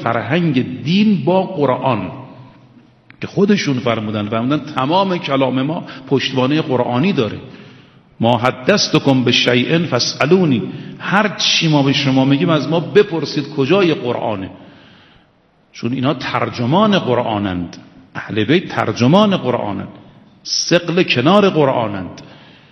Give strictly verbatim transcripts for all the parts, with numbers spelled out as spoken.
فرهنگ دین با قرآن که خودشون فرمودن فرمودن تمام کلام ما پشتوانه قرآنی داره. ما حدثتکم بشیء فاسالونی، هر چی ما به شما میگیم از ما بپرسید کجای قرآنه، چون اینا ترجمان قرآنند، اهل بیت ترجمان قرآنند، ثقل کنار قرآنند.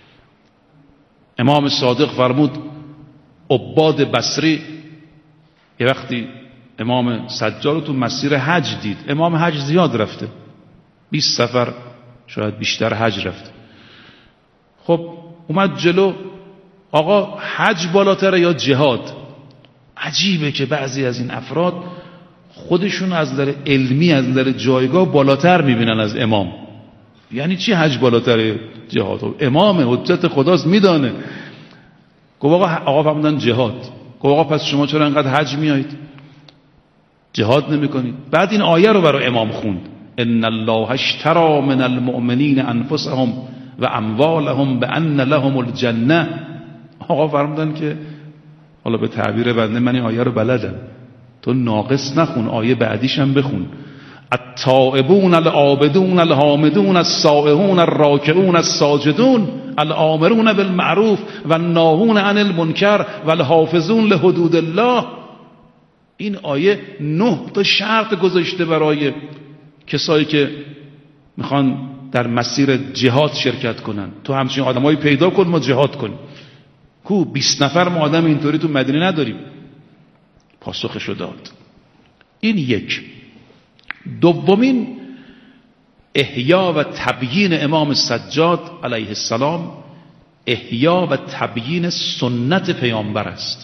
امام صادق فرمود عباد بصری یه وقتی امام سجاد رو تو مسیر حج دید، امام حج زیاد رفته، بیست سفر شاید بیشتر حج رفته. خب اومد جلو، آقا حج بالاتره یا جهاد؟ عجیبه که بعضی از این افراد خودشون از نظر علمی از نظر جایگاه بالاتر میبینن از امام. یعنی چی حج بالاتره جهاد؟ امام حجت خداست میدانه. گفت آقا آقا فرمودن جهاد. گفت آقا پس شما چرا انقدر حج میایید جهاد نمی کنید؟ بعد این آیه رو برای امام خوند، ان الله اشتری من المؤمنین انفسهم و اموالهم بان لهم الجنه. آقا فرمودن که حالا به تعبیر بنده من این آیه رو بلدم، تو ناقص نخون، آیه بعدیش هم بخون. التائبون العابدون الحامدون السائحون الراکعون الساجدون الآمرون بالمعروف والناهون عن المنکر والحافظون لحدود الله. این آیه نه تا شرط گذاشته برای کسایی که میخوان در مسیر جهاد شرکت کنن. تو همچین آدمایی پیدا کن ما جهاد کنیم. کو بیست نفر ما آدم اینطوری تو مدینه نداریم. پاسخشو داد. این یک. دومین احیا و تبیین امام سجاد علیه السلام احیا و تبیین سنت پیامبر است.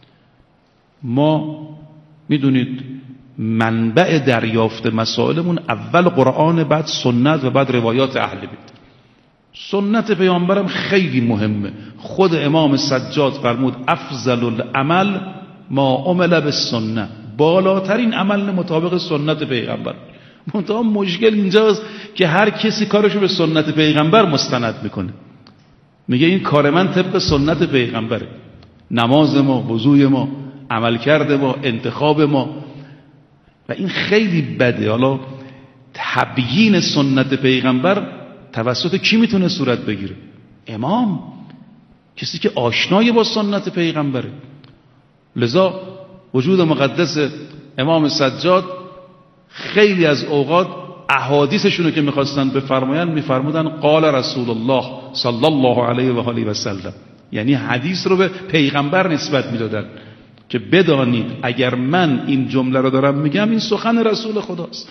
ما میدونید منبع دریافت مسائلمون اول قرآن، بعد سنت و بعد روایات اهل بیت. سنت پیامبرم خیلی مهمه. خود امام سجاد فرمود افضل العمل ما عمل بالسنه، بالاترین عمل مطابق سنت پیغمبر. منتها مشکل اینجاست که هر کسی کارشو به سنت پیغمبر مستند میکنه، میگه این کار من طبق سنت پیغمبره، نماز ما، وضوی ما، عملکرد ما، انتخاب ما. و این خیلی بده. حالا تبیین سنت پیغمبر توسط کی میتونه صورت بگیره؟ امام، کسی که آشنای با سنت پیغمبره. لذا وجود مقدس امام سجاد خیلی از اوقات احادیثشونو که میخواستن بفرمایند میفرمودن قال رسول الله صلی الله علیه و آله و سلم، یعنی حدیث رو به پیغمبر نسبت میدادن که بدانید اگر من این جمله رو دارم میگم این سخن رسول خداست.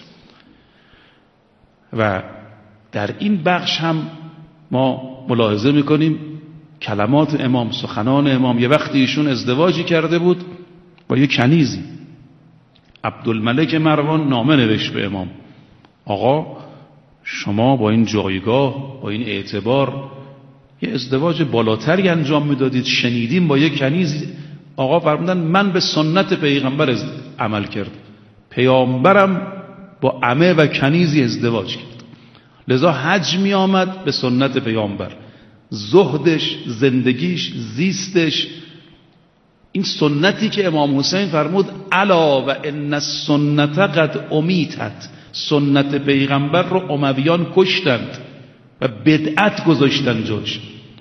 و در این بخش هم ما ملاحظه میکنیم کلمات امام، سخنان امام. یه وقتی ایشون ازدواجی کرده بود با یه کنیزی، عبدالملک مروان نامه نوشت به امام، آقا شما با این جایگاه، با این اعتبار یه ازدواج بالاتری انجام میدادید، شنیدیم با یه کنیزی. آقا فرمودن من به سنت پیغمبر عمل کرد، پیامبرم با عمه و کنیزی ازدواج کرد، لذا حج می آمد به سنت پیامبر، زهدش، زندگیش، زیستش این سنتی که امام حسین فرمود الا و ان السنت قد امیتت، سنت پیغمبر رو امویان کشتند و بدعت گذاشتن جاش.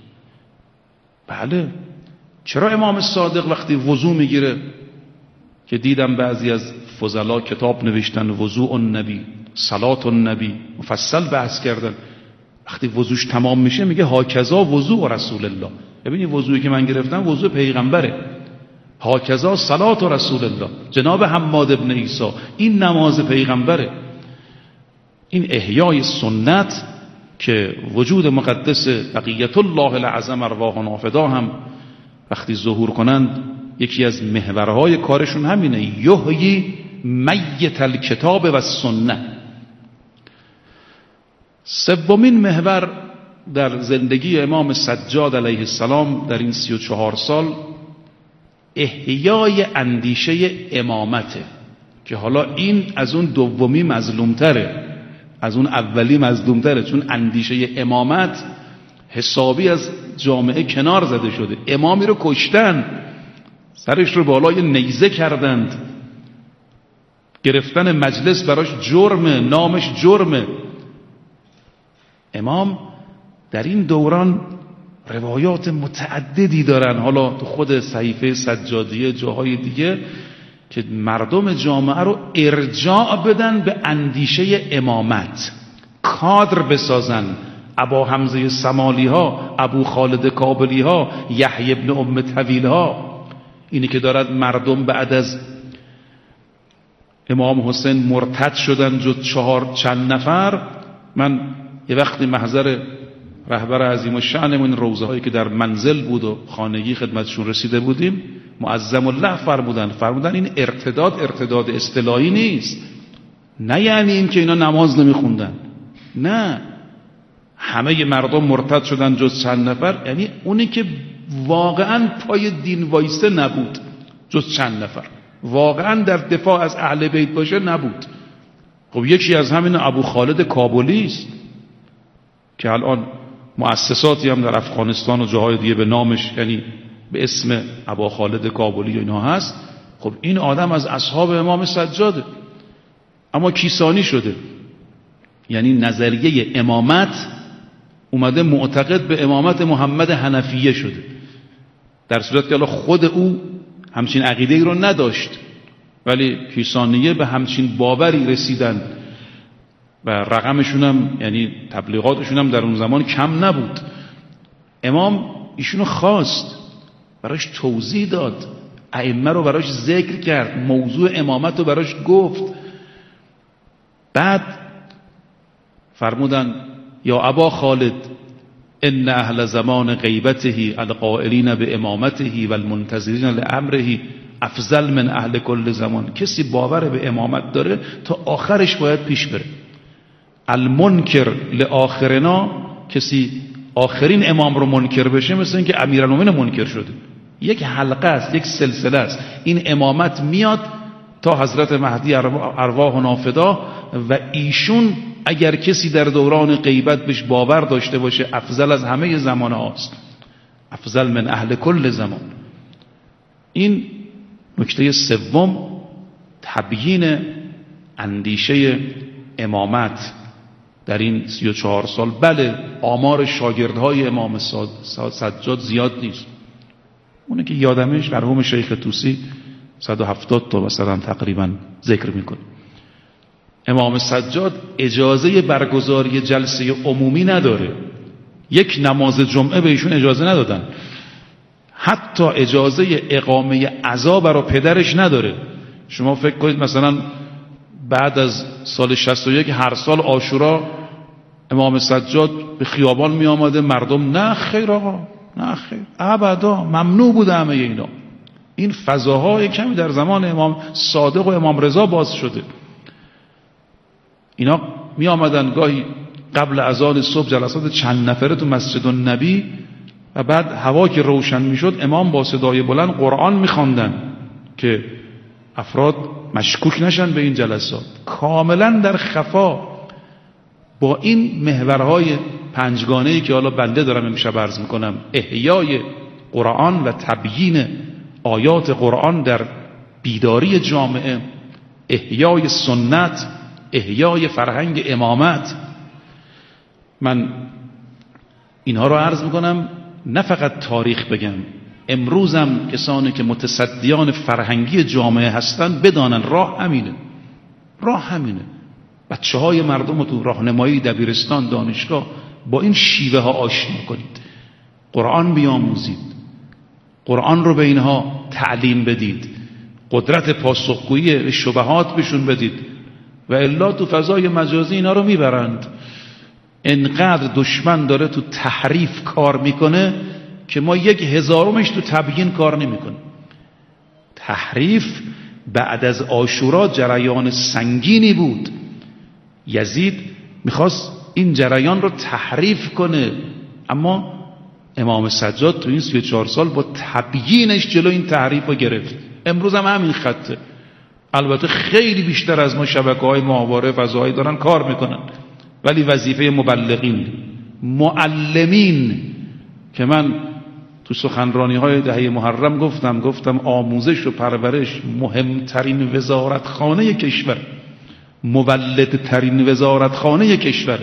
بله، چرا امام صادق وقتی وضو میگیره که دیدم بعضی از فضلا کتاب نوشتن وضوء النبی، صلات النبی، مفصل بحث کردن، وقتی وضوش تمام میشه میگه هاکذا وضوء رسول الله. ببینید وضویی که من گرفتم وضوء پیغمبره. هاکذا صلات رسول الله، جناب حماد ابن عیسی، این نماز پیغمبره. این احیای سنت که وجود مقدس بقیت الله العظم ارواحنا فدا هم وقتی ظهور کنند یکی از محورهای کارشون همینه، یحیی میت الکتاب و سنت. سومین محور در زندگی امام سجاد علیه السلام در این سی و چهار سال احیای اندیشه امامته، که حالا این از اون دومی مظلومتره، از اون اولی مظلومتره، چون اندیشه امامت حسابی از جامعه کنار زده شده. امامی رو کشتن، سرش رو بالای نیزه کردند، گرفتن مجلس براش جرمه، نامش جرمه. امام در این دوران روایات متعددی دارن، حالا تو خود صحیفه سجادیه جاهای دیگه، که مردم جامعه رو ارجاع بدن به اندیشه امامت، کادر بسازن. ابا حمزه سمالی ها، ابو خالد کابلی ها، یحیی ابن ام طویل ها، اینی که دارد مردم بعد از امام حسین مرتد شدن جز چهار چند نفر. من یه وقتی محضر رهبر عظیم الشأنمون روضه هایی که در منزل بود و خانگی خدمتشون رسیده بودیم، معظم الله فرمودن فرمودن این ارتداد ارتداد اصطلاحی نیست، نه یعنی این که اینا نماز نمیخوندن، نه، همه مردم مرتد شدن جز چند نفر، یعنی اونی که واقعا پای دین وایسته نبود جز چند نفر، واقعا در دفاع از اهل بیت باشه نبود. خب یکی از همین ابو خالد کابلی است که الان مؤسساتی هم در افغانستان و جاهای دیگه به نامش، یعنی به اسم ابا خالد کابلی و اینها هست. خب این آدم از اصحاب امام سجاده، اما کیسانی شده، یعنی نظریه امامت اومده معتقد به امامت محمد حنفیه شده، در صورت که خود او همچین عقیده ای رو نداشت، ولی کیسانیه به همچین باوری رسیدن و رقمشون هم، یعنی تبلیغاتشون هم در اون زمان کم نبود. امام ایشونو خواست، براش توضیح داد، ائمه رو براش ذکر کرد، موضوع امامت رو براش گفت. بعد فرمودن یا ابا خالد ان اهل زمان غیبته القائلین به امامته و المنتظرین لامره افضل من اهل کل زمان. کسی باور به امامت داره تا آخرش باید پیش بره. المنکر لآخرنا، کسی آخرین امام رو منکر بشه مثل این که امیرالمومنین منکر شده. یک حلقه است، یک سلسله است. این امامت میاد تا حضرت مهدی ارواح و نافدا، و ایشون اگر کسی در دوران غیبت بهش باور داشته باشه افضل از همه زمان هاست، افضل من اهل کل زمان. این نکته سوم، تبیین اندیشه امامت در این سی و چهار سال. بله آمار شاگردهای امام سجاد زیاد نیست، اونه که یادمش مرحوم شیخ طوسی صد و هفتاد تا مثلا تقریبا ذکر میکنه. امام سجاد اجازه برگزاری جلسه عمومی نداره، یک نماز جمعه به ایشون اجازه ندادن، حتی اجازه اقامه عزا برای پدرش نداره. شما فکر کنید مثلا بعد از سال شصت و یک هر سال عاشورا امام سجاد به خیابان می آمده، مردم نه خیر آقا، نه خیر، ابدا، ممنوع بوده همه اینا. این فضاهای کمی در زمان امام صادق و امام رضا باز شده. اینا می آمدن گاهی قبل اذان صبح جلسات چند نفره تو مسجد النبی، و بعد هوا که روشن می شد امام با صدای بلند قرآن می خواندن که افراد مشکوک نشن به این جلسات، کاملا در خفا، با این محورهای پنجگانه‌ای که حالا بنده دارم امشب عرض میکنم: احیای قرآن و تبیین آیات قرآن در بیداری جامعه، احیای سنت، احیای فرهنگ امامت. من اینها رو عرض میکنم نه فقط تاریخ بگم، امروزم کسانی که متصدیان فرهنگی جامعه هستن بدانن راه همینه، راه همینه. بچه های مردم رو تو راهنمایی دبیرستان، دانشگاه با این شیوه ها آشنا کنید، قرآن بیاموزید، قرآن رو به اینها تعلیم بدید، قدرت پاسخگویی به شبهات بهشون بدید، و الا تو فضای مجازی اینا رو میبرند. انقدر دشمن داره تو تحریف کار میکنه که ما یک هزارمش تو تبیین کار نمیکنه. تحریف بعد از عاشورا جریان سنگینی بود. یزید میخواست این جریان رو تحریف کنه، اما امام سجاد تو این سی و چهار سال با تبیینش جلو این تحریف رو گرفت. امروز هم همین خطه. البته خیلی بیشتر از ما شبکه‌های ماهواره فضایی دارن کار میکنن، ولی وظیفه مبلغین، معلمین، که من تو سخنرانی های دهه محرم گفتم گفتم آموزش و پرورش مهمترین وزارتخانه کشور، مولدترین وزارتخانه کشور،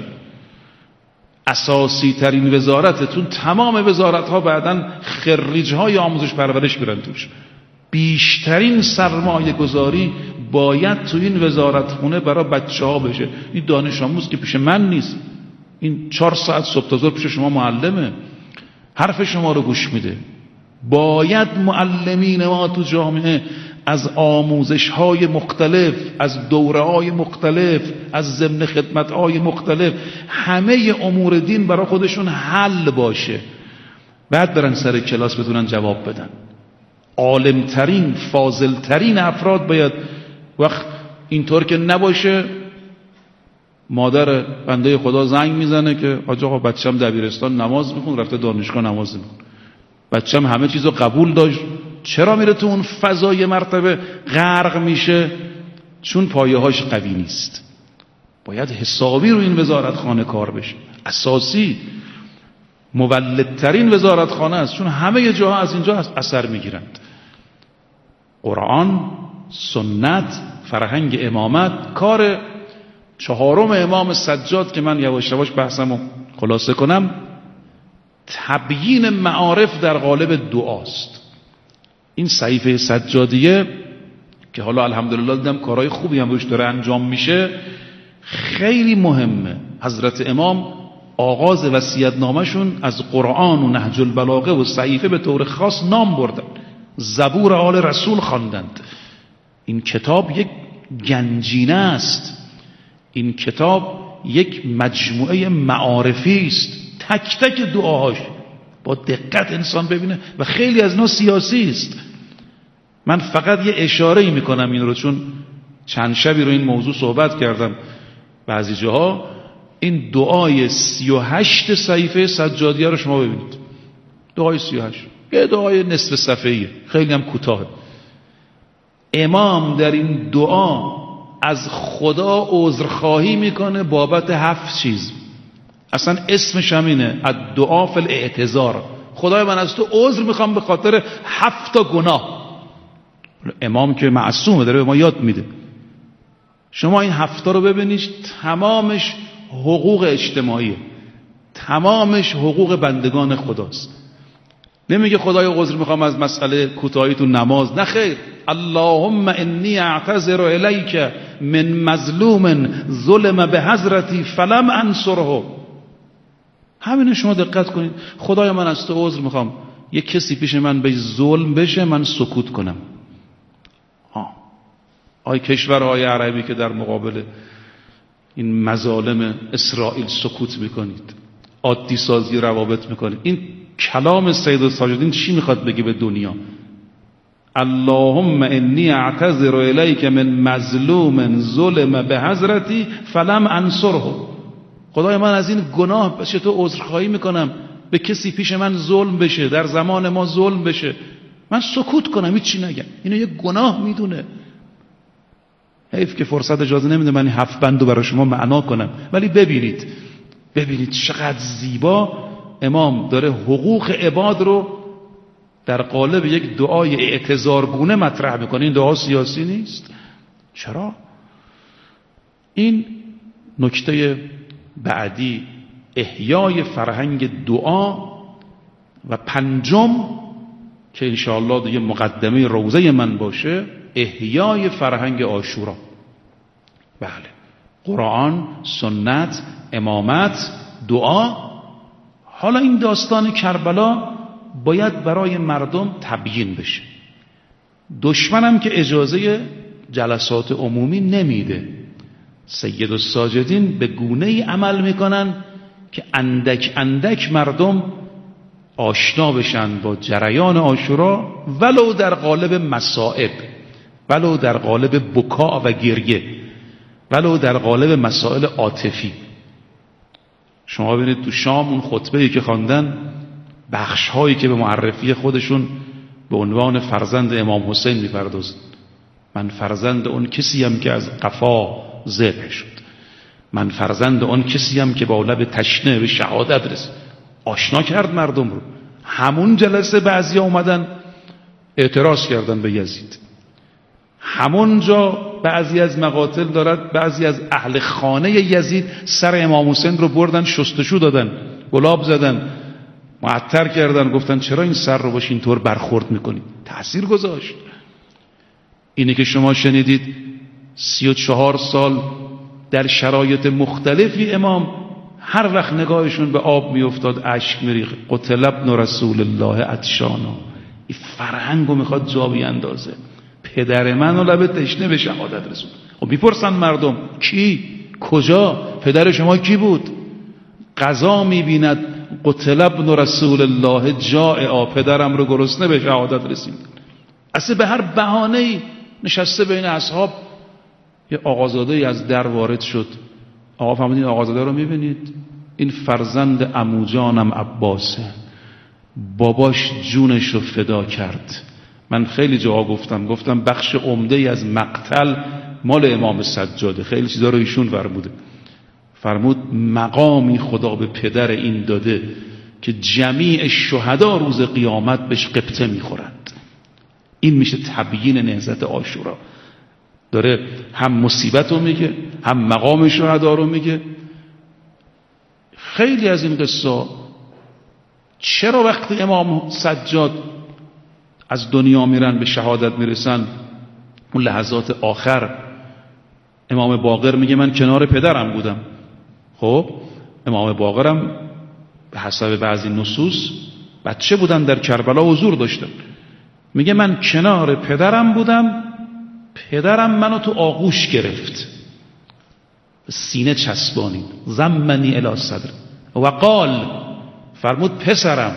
اساسی ترین وزارتتون. تمام وزارت ها بعدن خریج های آموزش پرورش برن توش. بیشترین سرمایه گذاری باید تو این وزارتخونه برای بچه ها بشه. این دانش آموز که پیش من نیست، این چهار ساعت صبح تا ظهر پیش شما معلمه، حرف شما رو گوش میده. باید معلمین ما تو جامعه از آموزش های مختلف، از دوره های مختلف، از ضمن خدمت های مختلف، همه امور دین برای خودشون حل باشه، بعد برن سر کلاس بتونن جواب بدن. عالمترین فاضلترین افراد باید، وقت اینطور که نباشه مادر بنده خدا زنگ میزنه که آقا آقا بچه‌م دبیرستان نماز میخون، رفته دانشگاه نماز میخون، بچه‌م همه چیزو قبول داشت، چرا میره تو اون فضای مرتبه غرق میشه؟ چون پایه‌هاش قوی نیست. باید حسابی رو این وزارتخانه کار بشه، اساسی مولدترین وزارتخانه است، چون همه جاها از اینجا اثر میگیرند. قرآن، سنت، فرهنگ امامت. کار چهارم امام سجاد که من یواش یواش بحثمو خلاصه کنم، تبیین معارف در قالب دعاست. این صحیفه سجادیه که حالا الحمدلله دیدم کارهای خوبی هم روش داره انجام میشه، خیلی مهمه. حضرت امام آغاز وصیت‌نامه‌شون از قرآن و نهج البلاغه و صحیفه به طور خاص نام بردن، زبور آل رسول خواندند. این کتاب یک گنجینه است، این کتاب یک مجموعه معارفی است، تک تک دعاهاش با دقت انسان ببینه و خیلی از اینا سیاسی است. من فقط یه اشاره ای میکنم این رو، چون چند شبی رو این موضوع صحبت کردم بعضی جاها. این دعای سی و هشت صحیفه سجادیه رو شما ببینید، دعای سی و هشت، یه دعای نصف صفحه‌ایه، خیلی هم کوتاه. امام در این دعا از خدا عذرخواهی میکنه بابت هفت چیز. اصلا اسمش همینه، الدعا فی الاعتذار. خدای من از تو عذر میخوام به خاطر هفت تا گناه. امام که معصومه داره به ما یاد میده. شما این هفت تا رو ببینید، تمامش حقوق اجتماعیه، تمامش حقوق بندگان خداست. نمیگه خدای عذر میخوام از مسئله کوتاهی تو نماز، نه خیر. اللهم انی اعتذر الیک من مظلوم ظلم به حضرتی فلم انصره. همین شما دقت کنید، خدای من از تو عذر میخوام یک کسی پیش من به ظلم بشه، من سکوت کنم. ها آی کشورهای عربی که در مقابل این مظالم اسرائیل سکوت میکنید، عادی سازی روابط میکنید، این کلام سید الساجدین چی میخواد بگه به دنیا؟ اللهم انی اعتذر الیک من مظلوم ظلم به حضرتی فلم انصره. خدای من از این گناه بشه تو عذرخواهی میکنم، به کسی پیش من ظلم بشه، در زمان ما ظلم بشه، من سکوت کنم، هیچی نگم. اینو یه گناه میدونه. حیف که فرصت اجازه نمیده من این هفت بندو برای شما معنا کنم، ولی ببینید ببینید چقدر زیبا امام داره حقوق عباد رو در قالب یک دعای اعتذارگونه مطرح میکنه. این دعا سیاسی نیست. چرا؟ این نکته بعدی، احیای فرهنگ دعا. و پنجم که انشاءالله دیگه مقدمه روزه من باشه، احیای فرهنگ عاشورا. بله، قرآن، سنت، امامت، دعا. حالا این داستان کربلا باید برای مردم تبیین بشه. دشمنم که اجازه جلسات عمومی نمیده. سید الساجدین به گونه ای عمل میکنن که اندک اندک مردم آشنا بشن با جریان عاشورا، ولو در قالب مصائب، ولو در قالب بکا و گریه، ولو در قالب مسائل عاطفی. شما ببینید تو شام اون خطبه‌ای که خواندن، بخش هایی که به معرفی خودشون به عنوان فرزند امام حسین میپردازن. من فرزند اون کسی هم که از قفا ذبح شد، من فرزند اون کسی هم که با لب تشنه به شهادت رسید. آشنا کرد مردم رو. همون جلسه بعضیا اومدن اعتراض کردن به یزید، همونجا بعضی از مقاتل دارد بعضی از اهل خانه یزید سر امام حسین رو بردن شستشو دادن، گلاب زدن، معطر کردن، گفتن چرا این سر رو باش اینطور برخورد میکنید؟ تأثیر گذاشت. اینه که شما شنیدید سی و چهار سال در شرایط مختلفی امام هر وقت نگاهشون به آب میافتاد اشک میریخت. قتل ابن رسول الله عطشانا. این فرهنگو میخواد جا بیاندازه. پدر من و لب تشنه به شهادت رسول. خب میپرسن مردم کی؟ کجا؟ پدر شما کی بود؟ قضا میبیند قتل ابن رسول الله جائعا، پدرم رو گرسنه به شهادت رسید. اصلا به هر بهانه‌ای نشسته بین اصحاب یه آقازاده از در وارد شد. آقا فهمیدین آقازاده رو میبینید؟ این فرزند عمو جانم عباسه، باباش جونش رو فدا کرد. من خیلی جاها گفتم گفتم بخش عمده ای از مقتل مال امام سجاده، خیلی چیزا رو ایشون فرموده. فرمود مقامی خدا به پدر این داده که جمیع شهدا روز قیامت بهش قبطه میخورند. این میشه تبیین نهضت عاشورا. داره هم مصیبت رو میگه هم مقام شهدا رو میگه. خیلی از این قصه چرا وقتی امام سجاد از دنیا میرن به شهادت میرسن اون لحظات آخر امام باقر میگه من کنار پدرم بودم. خب امام باقرم به حسب بعضی نصوص بچه بودن در کربلا حضور داشتن. میگه من کنار پدرم بودم، پدرم منو تو آغوش گرفت، سینه چسبانید، ضمنی الی صدر و قال، فرمود پسرم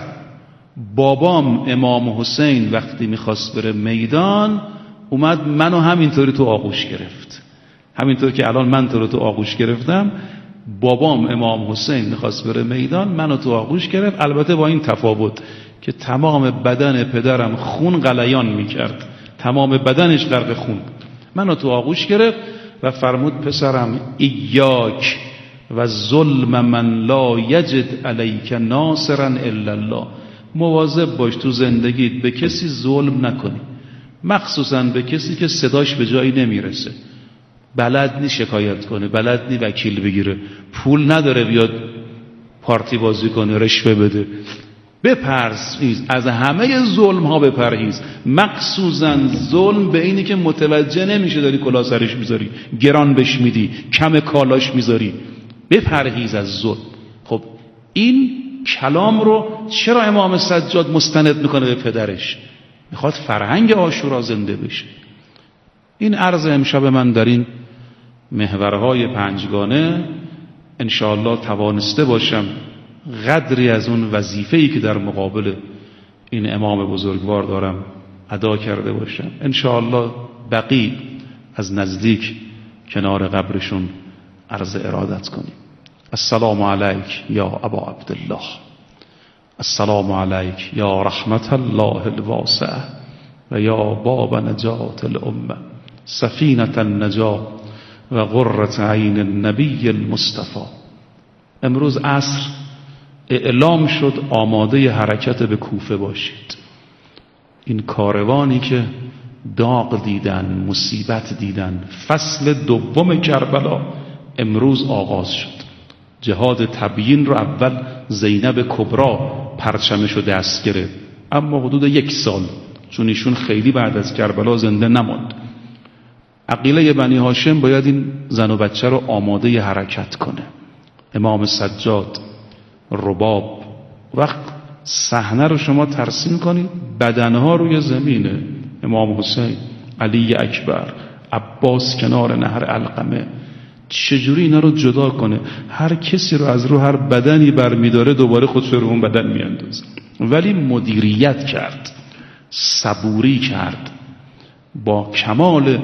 بابام امام حسین وقتی میخواست بره میدان اومد منو همینطوری تو آغوش گرفت، همینطور که الان من تو رو تو آغوش گرفتم، بابام امام حسین میخواست بره میدان منو تو آغوش گرفت. البته با این تفاوت که تمام بدن پدرم خون غلیان میکرد، تمام بدنش غرق خون، منو تو آغوش گرفت و فرمود پسرم ایاک و ظلم من لا یجد علیک ناصرا الا الله، مواظب باش تو زندگیت به کسی ظلم نکنی، مخصوصا به کسی که صداش به جایی نمیرسه، بلد نی شکایت کنه، بلد نی وکیل بگیره، پول نداره بیاد پارتی بازی کنه، رشوه بده. بپرهیز از همه ظلم ها، بپرهیز، مخصوصا ظلم به اینی که متوجه نمیشه داری کلاه سرش میذاری، گران بهش میدی، کم کالاش میذاری. بپرهیز از ظلم. خب این کلام رو چرا امام سجاد مستند میکنه به پدرش؟ میخواد فرهنگ عاشورا زنده بشه. این عرض امشب من در این محورهای پنجگانه انشاءالله توانسته باشم قدری از اون وظیفه‌ای که در مقابل این امام بزرگوار دارم ادا کرده باشم. انشاءالله بقی از نزدیک کنار قبرشون عرض ارادت کنیم. السلام علیک یا ابا عبدالله، السلام علیک یا رحمت الله الواسعه و یا باب نجات الامه، سفینة النجات و قرة عین النبی المصطفى. امروز عصر اعلام شد آماده حرکت به کوفه باشید. این کاروانی که داغ دیدن، مصیبت دیدن، فصل دوم کربلا امروز آغاز شد. جهاد تبیین رو اول زینب کبرا پرچمشو دست گرفت، اما حدود یک سال، چون ایشون خیلی بعد از کربلا زنده نماند، عقیله بنی هاشم باید این زن و بچه رو آماده حرکت کنه. امام سجاد، رباب، وقت صحنه رو شما ترسیم کنید، بدنها روی زمینه، امام حسین، علی اکبر، عباس کنار نهر علقمه، چجوری اینا رو جدا کنه؟ هر کسی رو از رو هر بدنی برمیداره دوباره خودش رو اون بدن میاندازه. ولی مدیریت کرد، صبوری کرد، با کمال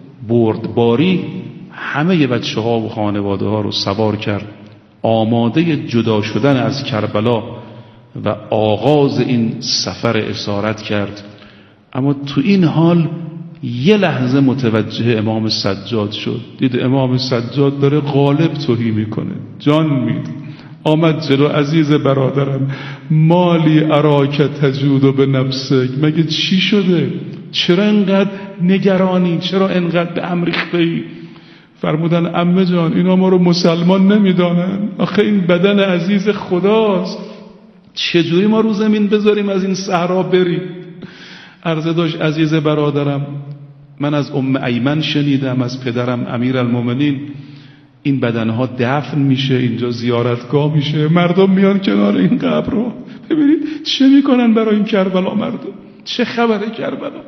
بردباری همه بچه ها و خانواده ها رو سوار کرد، آماده جدا شدن از کربلا و آغاز این سفر اسارت کرد. اما تو این حال یه لحظه متوجه امام سجاد شد، دید امام سجاد داره غالب توهی میکنه، جان میده، آمد جلو عزیز برادرم، مالی اراک تجود به نفسک، مگه چی شده؟ چرا انقدر نگرانی؟ چرا انقدر به امر ریخته‌ای؟ فرمودن عمه جان اینا ما رو مسلمان نمیدانن، آخه این بدن عزیز خداست، چجوری ما رو زمین بذاریم از این صحرا بریم؟ عرضه داشت عزیز برادرم من از ام ایمن شنیدم، از پدرم امیرالمومنین، این بدنها دفن میشه، اینجا زیارتگاه میشه، مردم میان کنار این قبر رو، ببینید چه میکنن برای این کربلا مردم، چه خبره کربلا.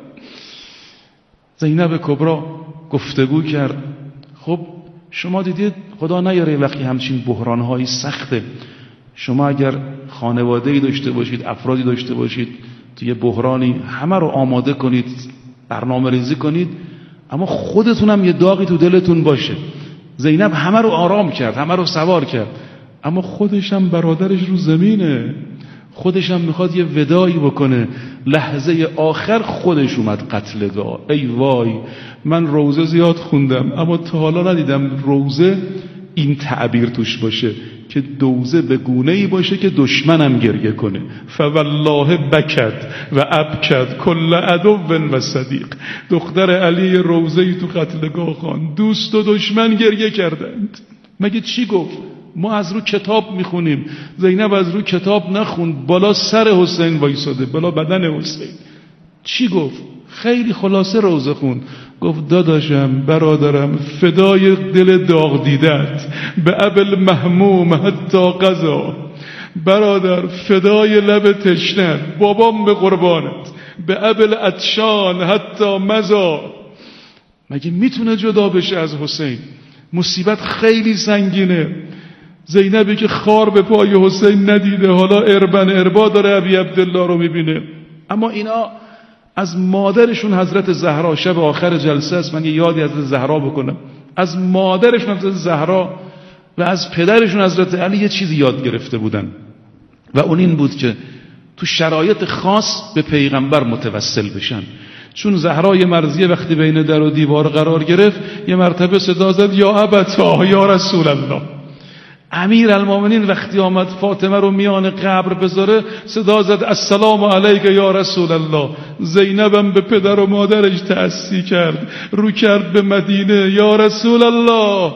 زینب کبری گفتگو کرد. خب شما دیدید خدا نیاره وقتی همچین بحرانهایی سخته، شما اگر خانواده‌ای داشته باشید، افرادی داشته باشید توی بحرانی، همه رو آماده کنید، برنامه ریزی کنید، اما خودتونم یه داغی تو دلتون باشه. زینب همه رو آرام کرد، همه رو سوار کرد، اما خودش هم برادرش رو زمینه، خودش هم میخواد یه ودایی بکنه. لحظه آخر خودش اومد قتلگاه. ای وای، من روزه زیاد خوندم اما تا حالا ندیدم روزه این تعبیر توش باشه که دوزه به گونه‌ای باشه که دشمنم گریه کنه. فوالله بکد و ابکد کل عدو و صدیق. دختر علی روزه‌ای تو قتلگاه خان، دوست و دشمن گریه کردند. مگه چی گفت؟ ما از رو کتاب میخونیم، زینب از رو کتاب نخوند، بالا سر حسین وایساده، بالا بدن حسین. چی گفت؟ خیلی خلاصه روزه خوند. گفت داداشم برادرم فدای دل داغ دیدت، به ابل محموم حتی قضا، برادر فدای لب تشنت، بابام به قربانت، به ابل عطشان حتی مزا. مگه میتونه جدا بشه از حسین؟ مصیبت خیلی سنگینه. زینبی که خار به پای حسین ندیده، حالا اربن اربا داره ابی عبدالله رو میبینه. اما اینا از مادرشون حضرت زهرا، شب آخر جلسه است، من یه یادی از حضرت زهرا بکنم، از مادرشون حضرت زهرا و از پدرشون حضرت علی یه چیزی یاد گرفته بودن و اون این بود که تو شرایط خاص به پیغمبر متوسل بشن. چون زهرای مرضیه وقتی بین در و دیوار قرار گرفت، یه مرتبه صدا زد یا ابتا یا رسول الله. امیرالمومنین وقتی آمد فاطمه رو میان قبر بذاره، صدا زد السلام علیک یا رسول الله. زینبم به پدر و مادرش تأسی کرد، رو کرد به مدینه، یا رسول الله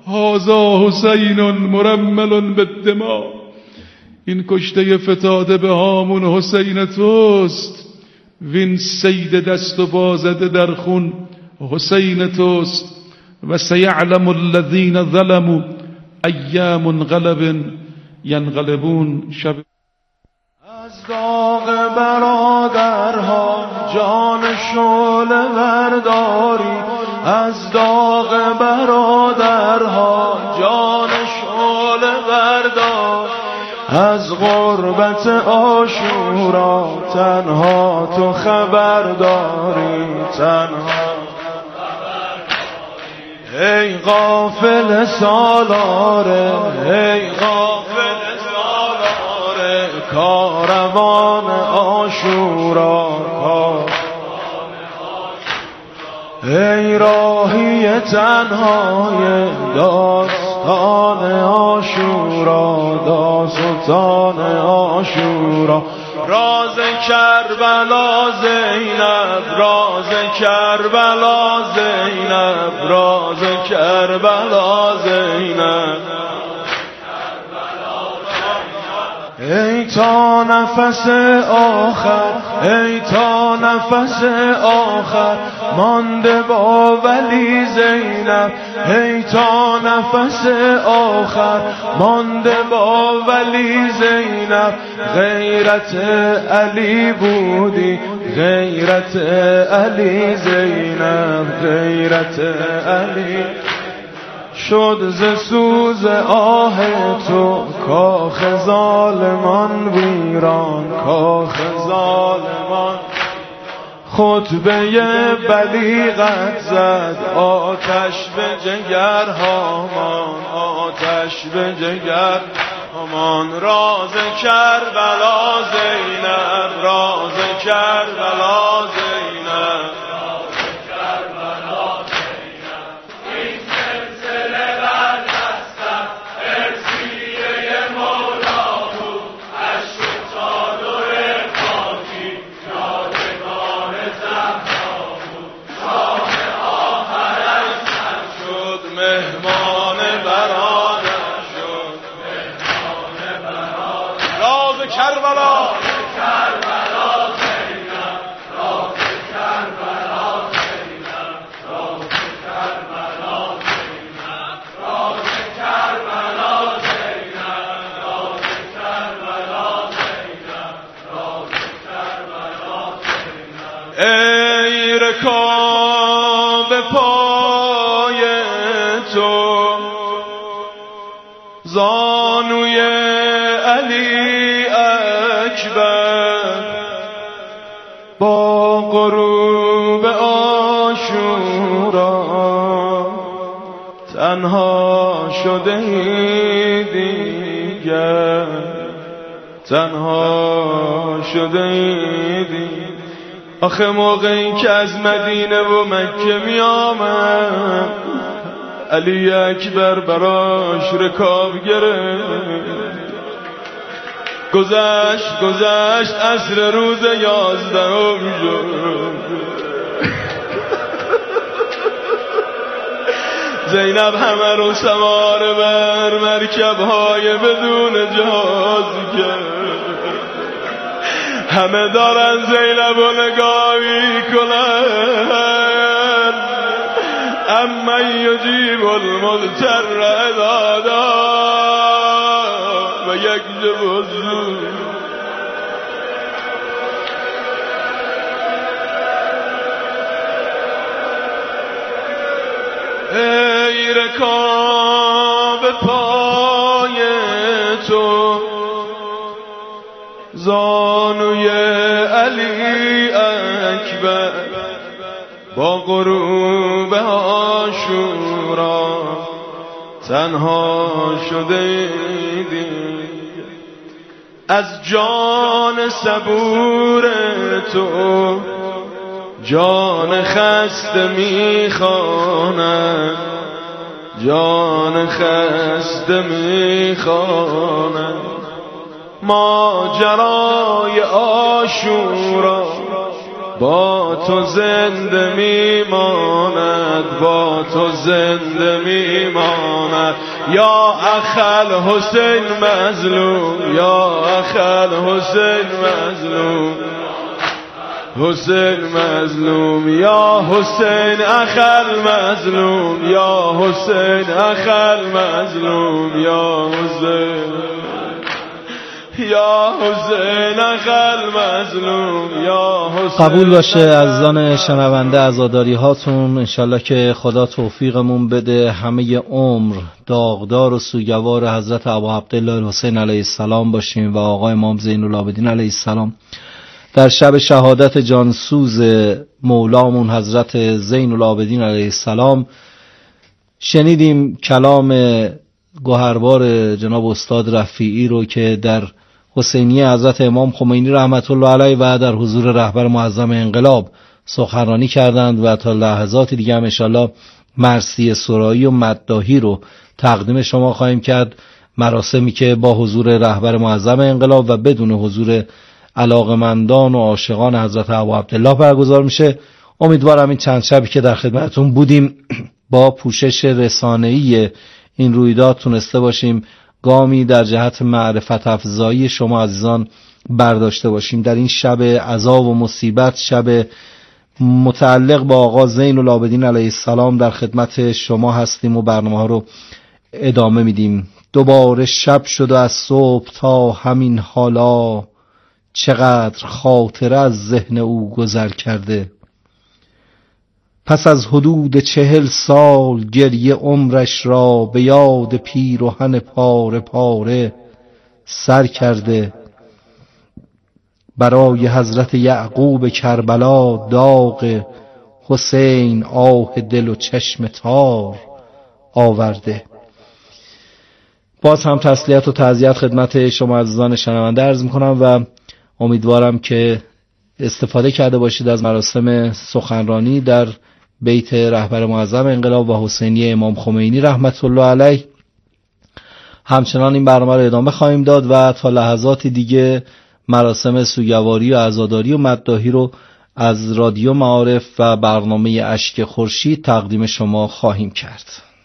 هذا حسین مرمل بالدماء. این کشته فتاده به هامون حسین توست، وین سید دست و بازده در خون حسین توست. و سیعلم الذین ظلموا ایام منقلب ینقلبون. شب از داغ برادرها جان شعله برداری، از داغ برادرها جان شعله بردار، از غربت عاشورا تنها تو خبرداری، تنها. ای غافل سالاره، ای غافل سالاره، کاروان عاشورا، ای راهی تنهای داستان عاشورا، داستان عاشورا. راز کربلا زینب، راز کربلا زینب، راز کربلا زینب. ای تا نفس آخر، ای تا نفس آخر مانده با ولی زینب، ای تا نفس آخر مانده با ولی زینب. غیرت علی بودی، غیرت علی زینب، غیرت علی. شد ز سوز آه تو کاخ ظالمان ویران، کاخ ظالمان. خطبه بلیغت زد آتش به جگر هامان، آتش به جگر هامان. راز کربلا زینب، راز کربلا زینب. این سلسله بر دستم ارسیه ما مهمان برادر شد راز کربلا ای رکاب پای تو زانوی علی اکبر با غروب عاشورا تنها شده ای دیگر تنها شده ای دیگر. آخه موقعی که از مدینه و مکه می آمد علی اکبر براش رکاب گرفت. گذشت گذشت عصر روز یازدهم شد. زینب همه رو سوار بر مرکب‌های بدون جهاز کرد. همه دارن زینب و نگاه میکنن اما یجیب المضطر اذا دعا و یکشف السوء. ای رکاب پای تو زانوی علی اکبر با غروب عاشورا تنها شده دیگر. از جان صبور تو جان خسته میخواند جان خسته میخواند. ماجرای عاشورا با تو زنده میماند با تو زنده میماند. یا اخل حسین مظلوم یا اخل حسین مظلوم حسین مظلوم یا حسین اخل مظلوم یا حسین اخل مظلوم یا حسین یا حسین اخل مظلوم یا حسین. قبول باشه عزیزان شنونده عزاداری هاتون. انشالله که خدا توفیقمون بده همه عمر داغدار و سوگوار حضرت ابا عبدالله الحسین علیه السلام باشیم و آقا امام زین العابدین علیه السلام. در شب شهادت جانسوز مولامون حضرت زین العابدین علیه السلام شنیدیم کلام گوهربار جناب استاد رفیعی رو که در حسینیه حضرت امام خمینی رحمت الله علیه و در حضور رهبر معظم انقلاب سخنرانی کردند و تا لحظات دیگه هم انشالله مرثیه سرایی و مداحی رو تقدیم شما خواهیم کرد. مراسمی که با حضور رهبر معظم انقلاب و بدون حضور علاقمندان و عاشقان حضرت ابا عبدالله برگزار میشه. امیدوارم این چند شبی که در خدمتتون بودیم با پوشش رسانه‌ای این رویداد تونسته باشیم گامی در جهت معرفت افزایی شما عزیزان برداشته باشیم. در این شب عذاب و مصیبت، شب متعلق با آقا زین العابدین علیه السلام، در خدمت شما هستیم و برنامه ها رو ادامه میدیم. دوباره شب شد و از صبح تا همین حالا چقدر خاطره از ذهن او گذر کرده. پس از حدود چهل سال گریه عمرش را به یاد پیرهن پاره پاره سر کرده. برای حضرت یعقوب کربلا داغ حسین آه دل و چشم تار آورده. باز هم تسلیت و تعزیت خدمت شما عزیزان شنونده عرض میکنم و امیدوارم که استفاده کرده باشید از مراسم سخنرانی در بیت رهبر معظم انقلاب و حسینیه امام خمینی رحمت الله علیه. همچنان این برنامه رو ادامه خواهیم داد و تا لحظات دیگه مراسم سوگواری و عزاداری و مداحی رو از رادیو معارف و برنامه اشک خورشید تقدیم شما خواهیم کرد.